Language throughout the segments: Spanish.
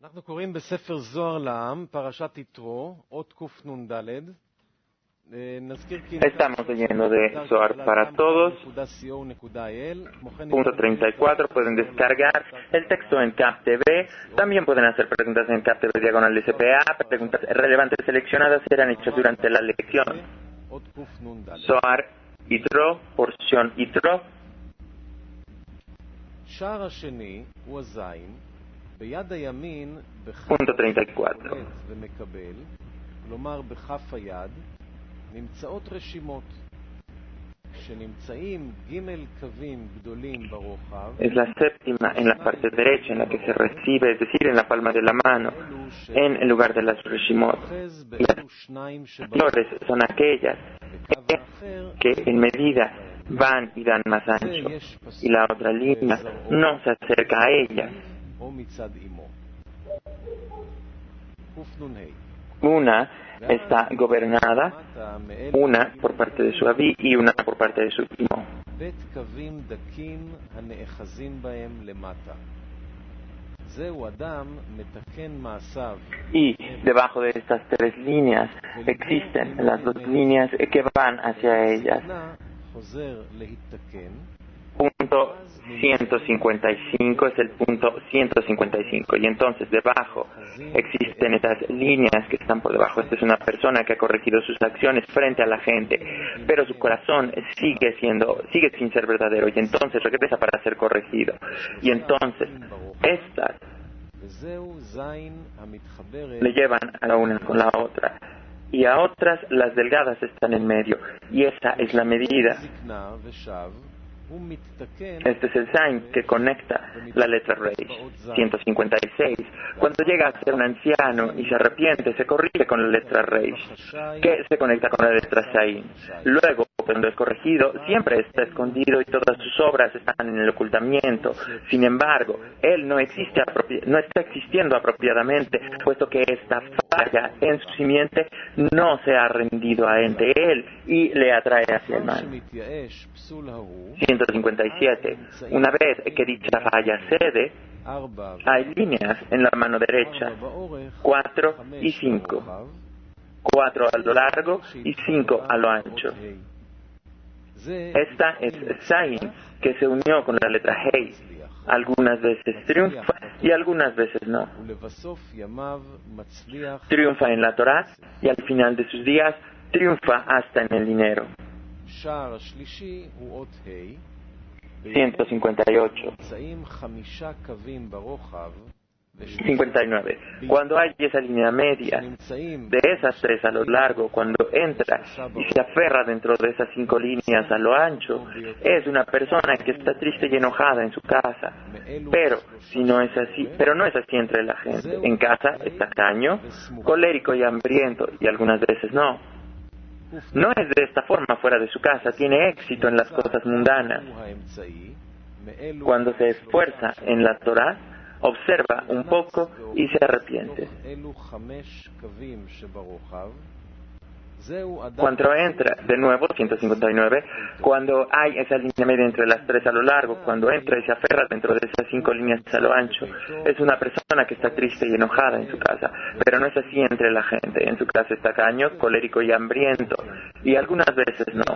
אנחנו קוראים בספר זוהר לעם, פרשת יתרו, אות קנ"ד. Estamos leyendo de Zohar para todos. Punto 34. Pueden descargar el texto en CAP TV. También pueden hacer preguntas en CAP TV diagonal SPA. Preguntas relevantes seleccionadas serán hechas durante la lección. Zohar Yitro, porción Yitro. Punto 34. נמצאות רשימות שנמצאים ג' קווים גדולים ברוחב. Es la séptima en la parte derecha en la que se recibe, es decir, en la palma de la mano, en el lugar de las reshimot. Y las flores son aquellas que en medida van y dan más ancho, y la otra línea no se acerca a ellas. Una está gobernada, una por parte de su Aví y una por parte de su Imo. Y debajo de estas tres líneas existen las dos líneas que van hacia ellas. Punto 155 es el punto 155, y entonces debajo existen estas líneas que están por debajo. Esta es una persona que ha corregido sus acciones frente a la gente, pero su corazón sigue sin ser verdadero, y entonces regresa para ser corregido. Y entonces estas le llevan a la una con la otra, y a otras las delgadas están en medio, y esa es la medida. Este es el Zain que conecta la letra Reish. 156. Cuando llega a ser un anciano y se arrepiente, se corrige con la letra Reish, que se conecta con la letra Zain. Luego, cuando es corregido, siempre está escondido y todas sus obras están en el ocultamiento. Sin embargo, él no está existiendo apropiadamente, puesto que esta falla en su simiente no se ha rendido ante él y le atrae hacia el mal. 157. Una vez que dicha falla cede, hay líneas en la mano derecha, 4 y 5. 4 a lo largo y 5 a lo ancho. Esta es Zain, que se unió con la letra Hei. Algunas veces triunfa y algunas veces no. Triunfa en la Torá y al final de sus días triunfa hasta en el dinero. 158. 59. Cuando hay esa línea media de esas tres a lo largo, cuando entra y se aferra dentro de esas 5 líneas a lo ancho, es una persona que está triste y enojada en su casa. Pero no es así entre la gente. En casa está tacaño, colérico y hambriento, y algunas veces no. No es de esta forma fuera de su casa, tiene éxito en las cosas mundanas. Cuando se esfuerza en la Torá, observa un poco y se arrepiente. Cuando entra, de nuevo, 159, cuando hay esa línea media entre las tres a lo largo, cuando entra y se aferra dentro de esas 5 líneas a lo ancho, es una persona que está triste y enojada en su casa, pero no es así entre la gente. En su casa está tacaño, colérico y hambriento, y algunas veces no.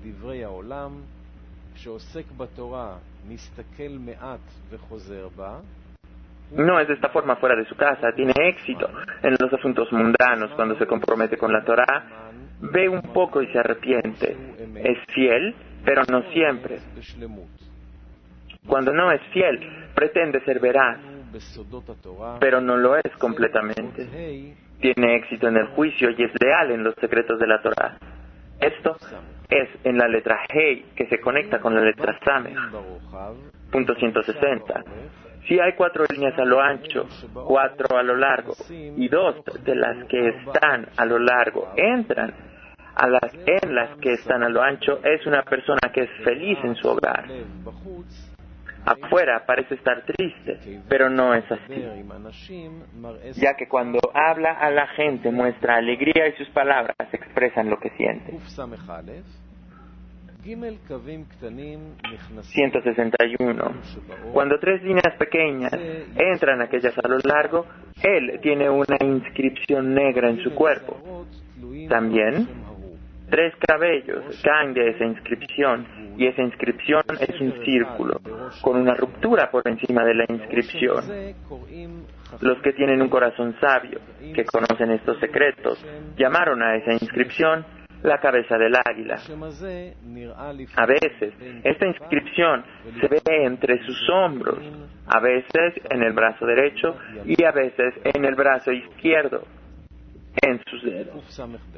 No es de esta forma fuera de su casa, tiene éxito en los asuntos mundanos. Cuando se compromete con la Torá, ve un poco y se arrepiente. Es fiel, pero no siempre. Cuando no es fiel, pretende ser veraz, pero no lo es completamente. Tiene éxito en el juicio y es leal en los secretos de la Torá. Esto es en la letra Hei, que se conecta con la letra Samech. Punto 160. Si hay 4 líneas a lo ancho, 4 a lo largo, y 2 de las que están a lo largo entran en las que están a lo ancho, es una persona que es feliz en su hogar. Afuera parece estar triste, pero no es así, ya que cuando habla a la gente muestra alegría y sus palabras expresan lo que siente. 161. Cuando 3 líneas pequeñas entran aquellas a lo largo, él tiene una inscripción negra en su cuerpo. También 3 cabellos caen de esa inscripción, y esa inscripción es un círculo, con una ruptura por encima de la inscripción. Los que tienen un corazón sabio, que conocen estos secretos, llamaron a esa inscripción la cabeza del águila. A veces, esta inscripción se ve entre sus hombros, a veces en el brazo derecho y a veces en el brazo izquierdo, en sus dedos.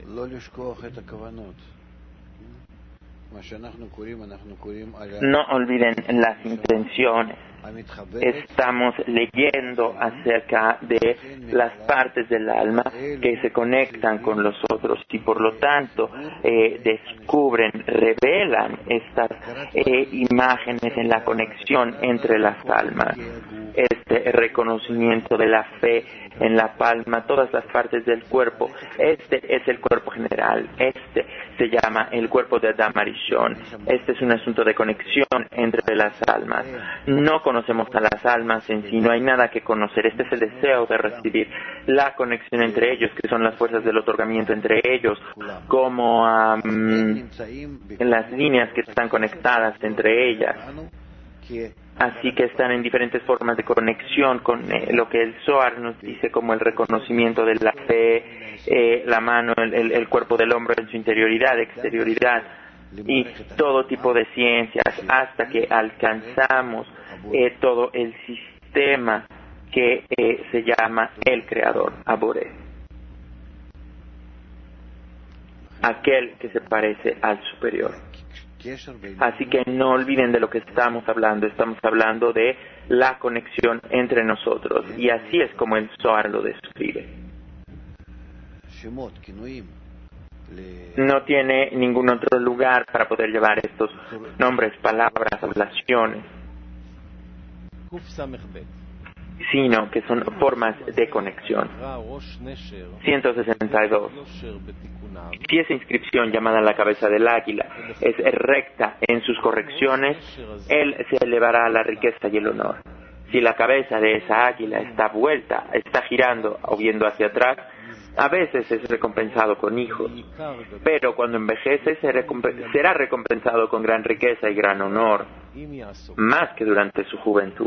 No olviden las intenciones. Estamos leyendo acerca de las partes del alma que se conectan con los otros y por lo tanto descubren, revelan estas imágenes en la conexión entre las almas. Este reconocimiento de la fe en la palma, todas las partes del cuerpo. Este es el cuerpo general. Este se llama el cuerpo de Adam Arishon. Este es un asunto de conexión entre las almas. No conocemos a las almas en sí, no hay nada que conocer. Este es el deseo de recibir la conexión entre ellos, que son las fuerzas del otorgamiento entre ellos, como las líneas que están conectadas entre ellas. Así que están en diferentes formas de conexión con lo que el Zohar nos dice como el reconocimiento de la fe, la mano, el cuerpo del hombre en su interioridad, exterioridad y todo tipo de ciencias hasta que alcanzamos todo el sistema que se llama el Creador, Aboré, aquel que se parece al superior. Así que no olviden de lo que estamos hablando de la conexión entre nosotros, y así es como el Zohar lo describe. No tiene ningún otro lugar para poder llevar estos nombres, palabras, ablaciones, sino que son formas de conexión. 162. Si esa inscripción llamada la cabeza del águila es recta en sus correcciones, él se elevará a la riqueza y el honor. Si la cabeza de esa águila está vuelta, está girando o viendo hacia atrás, a veces es recompensado con hijos, pero cuando envejece será recompensado con gran riqueza y gran honor, más que durante su juventud.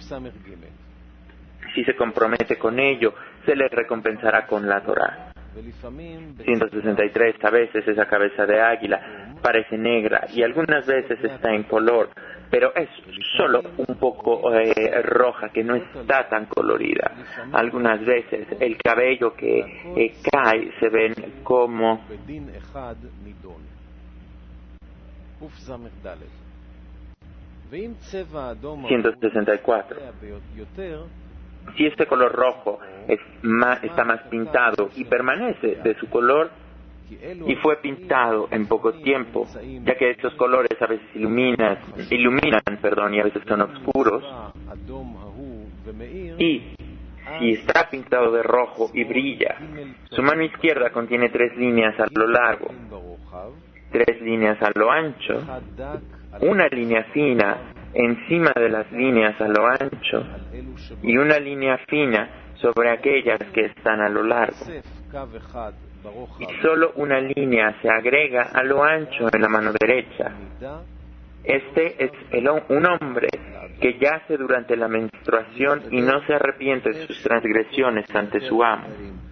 Si se compromete con ello, se le recompensará con la Torá. 163. A veces esa cabeza de águila parece negra y algunas veces está en color, pero es solo un poco roja, que no está tan colorida. Algunas veces el cabello que cae se ven como 164. Si este color rojo está más pintado y permanece de su color y fue pintado en poco tiempo, ya que estos colores a veces iluminan, y a veces son oscuros, y si está pintado de rojo y brilla, su mano izquierda contiene 3 líneas a lo largo, 3 líneas a lo ancho, una línea fina encima de las líneas a lo ancho y una línea fina sobre aquellas que están a lo largo. Y solo una línea se agrega a lo ancho en la mano derecha. Este es un hombre que yace durante la menstruación y no se arrepiente de sus transgresiones ante su amo.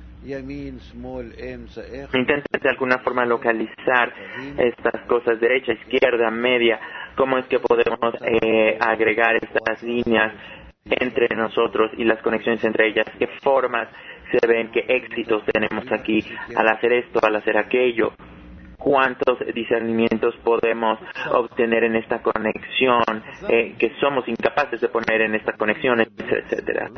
Intenten de alguna forma localizar estas cosas, derecha, izquierda, media. ¿Cómo es que podemos agregar estas líneas entre nosotros y las conexiones entre ellas? ¿Qué formas se ven? ¿Qué éxitos tenemos aquí al hacer esto, al hacer aquello? ¿Cuántos discernimientos podemos obtener en esta conexión que somos incapaces de poner en esta conexión, etcétera?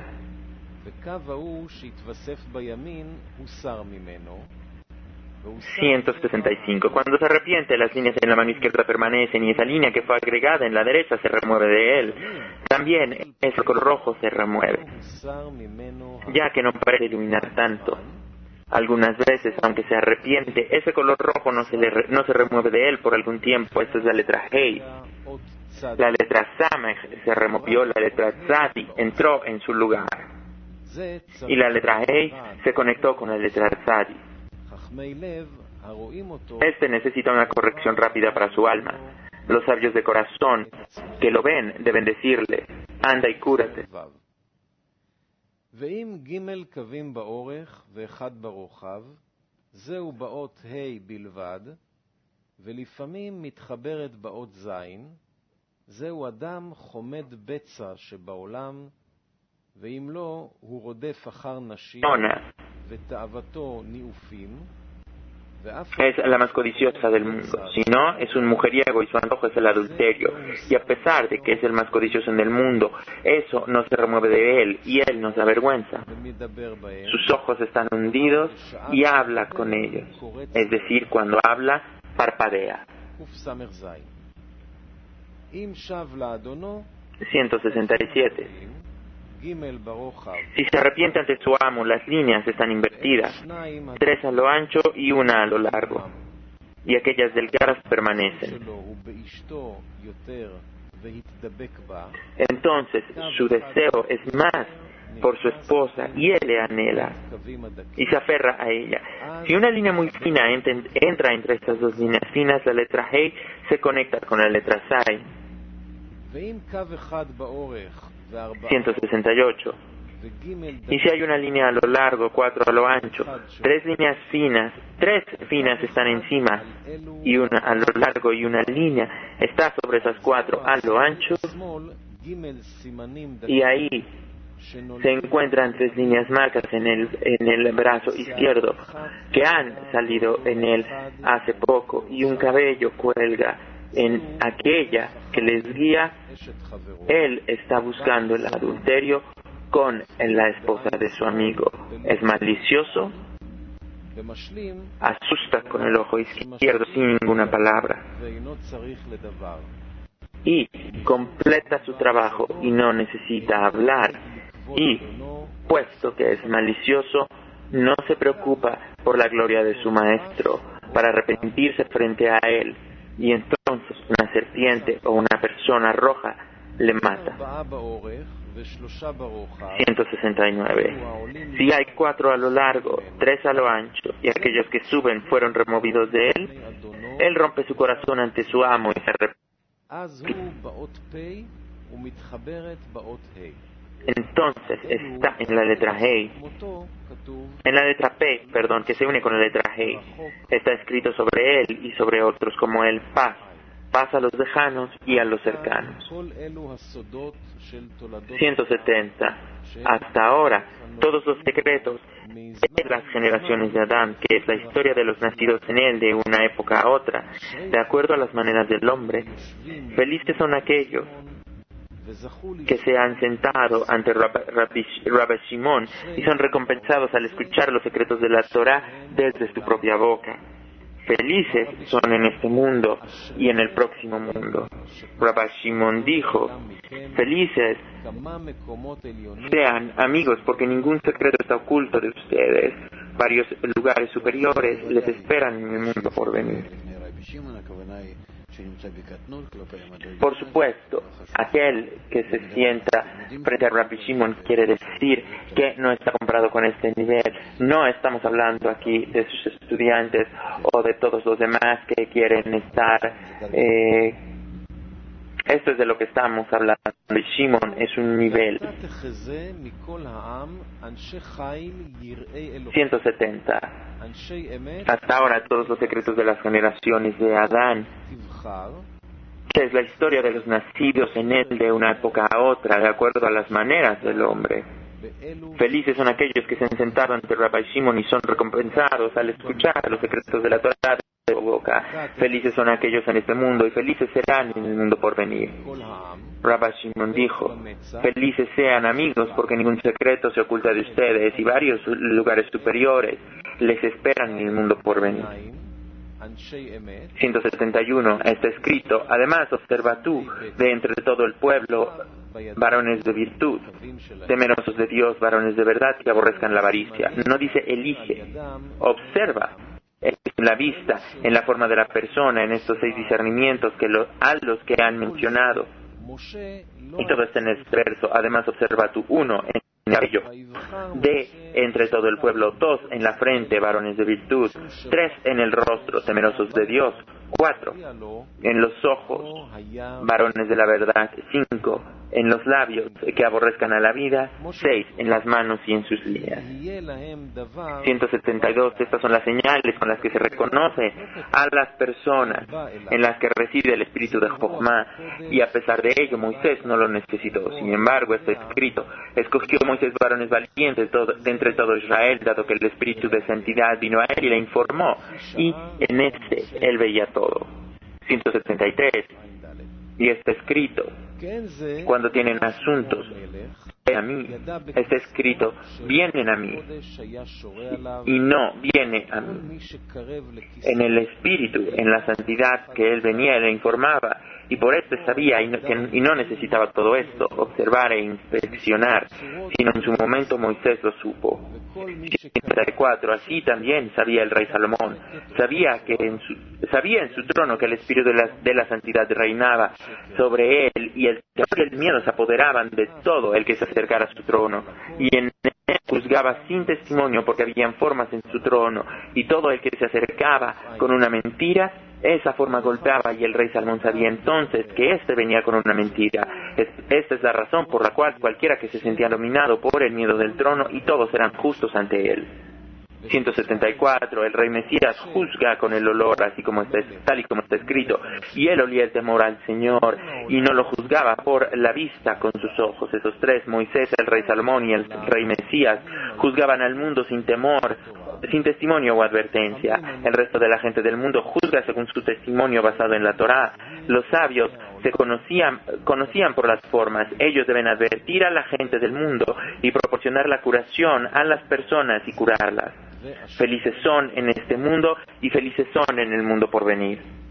165. Cuando se arrepiente, las líneas en la mano izquierda permanecen y esa línea que fue agregada en la derecha se remueve de él. También ese color rojo se remueve, ya que no parece iluminar tanto. Algunas veces, aunque se arrepiente, ese color rojo no se remueve de él por algún tiempo. Esta es la letra Hei. La letra Samech se removió, la letra Tzadi entró en su lugar. Y la letra Hei se conectó con la letra Tzadi. Este necesita una corrección rápida para su alma. Los sabios de corazón que lo ven deben decirle, anda y cúrate. ואם ג' קווים באורך ואחד ברוחב, זהו באות ה' בלבד, ולפעמים מתחברת באות זין, זהו אדם חומד בצע שבעולם, ואם לא, הוא רודף אחר נשים, ותאוותו ניאופים, es la más codiciosa del mundo. Si no, es un mujeriego y su antojo es el adulterio. Y a pesar de que es el más codicioso en el mundo, eso no se remueve de él y él no se avergüenza. Sus ojos están hundidos y habla con ellos. Es decir, cuando habla, parpadea. 167. Si se arrepiente ante su amo, las líneas están invertidas, 3 a lo ancho y 1 a lo largo, y aquellas delgadas permanecen. Entonces su deseo es más por su esposa y él le anhela y se aferra a ella. Si una línea muy fina entra entre estas dos líneas finas, la letra Hei se conecta con la letra Zai. 168. Y si hay una línea a lo largo, 4 a lo ancho, 3 líneas finas, 3 finas están encima, y una a lo largo y una línea está sobre esas 4 a lo ancho, y ahí se encuentran 3 líneas marcas en el brazo izquierdo que han salido en él hace poco, y un cabello cuelga en aquella que les guía. Él está buscando el adulterio con la esposa de su amigo. Es malicioso, asusta con el ojo izquierdo sin ninguna palabra y completa su trabajo y no necesita hablar. Y, puesto que es malicioso, no se preocupa por la gloria de su maestro para arrepentirse frente a él. Y entonces una serpiente o una persona roja le mata. 169. Si hay 4 a lo largo, 3 a lo ancho, y aquellos que suben fueron removidos de él, él rompe su corazón ante su amo y se arrepiente. Entonces está en la letra Hei. En la letra P, que se une con la letra Hei. Está escrito sobre él y sobre otros como él, paz a los lejanos y a los cercanos. 170. Hasta ahora, todos los secretos de las generaciones de Adán, que es la historia de los nacidos en él de una época a otra, de acuerdo a las maneras del hombre, felices son aquellos que se han sentado ante Rabbi Shimon y son recompensados al escuchar los secretos de la Torah desde su propia boca. Felices son en este mundo y en el próximo mundo. Rabbi Shimon dijo, felices sean amigos porque ningún secreto está oculto de ustedes. Varios lugares superiores les esperan en el mundo por venir. Por supuesto, aquel que se sienta frente a Rabbi Shimon quiere decir que no está comparado con este nivel. No estamos hablando aquí de sus estudiantes o de todos los demás que quieren estar. Esto es de lo que estamos hablando. Rabbi Shimon es un nivel. 170. Hasta ahora todos los secretos de las generaciones de Adán, que es la historia de los nacidos en él de una época a otra, de acuerdo a las maneras del hombre. Felices son aquellos que se han sentado ante Rabbi Shimon y son recompensados al escuchar los secretos de la Torah de su boca. Felices son aquellos en este mundo y felices serán en el mundo por venir. Rabbi Shimon dijo, felices sean amigos porque ningún secreto se oculta de ustedes y varios lugares superiores les esperan en el mundo por venir. 171. Está escrito: además observa tú de entre todo el pueblo varones de virtud, temerosos de Dios, varones de verdad, que aborrezcan la avaricia. No dice elige, observa. En la vista, en la forma de la persona, en estos 6 discernimientos a los que han mencionado. Y todo está en el verso. Además observa tú 1 en el cabello, de entre todo el pueblo 2 en la frente, varones de virtud, 3 en el rostro, temerosos de Dios, 4 en los ojos, varones de la verdad, 5 en los labios, que aborrezcan a la vida, 6 en las manos y en sus líneas. 172. Estas son las señales con las que se reconoce a las personas en las que reside el espíritu de Jochma, y a pesar de ello Moisés no lo necesitó. Sin embargo, está escrito: escogió Moisés varones valientes de entre todo Israel, dado que el espíritu de santidad vino a él y le informó, y en él veía todo. 173. Y está escrito: cuando tienen asuntos a mí, está escrito: vienen a mí, y no viene a mí. En el espíritu, en la santidad que él venía, le informaba, y por esto sabía y no necesitaba todo esto, observar e inspeccionar, sino en su momento Moisés lo supo. 174. Así también sabía el rey Salomón, sabía en su trono que el espíritu de la santidad reinaba sobre él, y el temor y el miedo se apoderaban de todo el que se acercara a su trono, y en él juzgaba sin testimonio, porque habían formas en su trono, y todo el que se acercaba con una mentira, esa forma golpeaba, y el rey Salomón sabía entonces que éste venía con una mentira. Esta es la razón por la cual cualquiera que se sentía dominado por el miedo del trono, y todos eran justos ante él. 174. El rey Mesías juzga con el olor, tal y como está escrito, y él olía el temor al Señor, y no lo juzgaba por la vista con sus ojos. Esos 3, Moisés, el rey Salomón y el rey Mesías, juzgaban al mundo sin temor, sin testimonio o advertencia. El resto de la gente del mundo juzga según su testimonio basado en la Torá. Los sabios se conocían por las formas. Ellos deben advertir a la gente del mundo y proporcionar la curación a las personas y curarlas. Felices son en este mundo y felices son en el mundo por venir.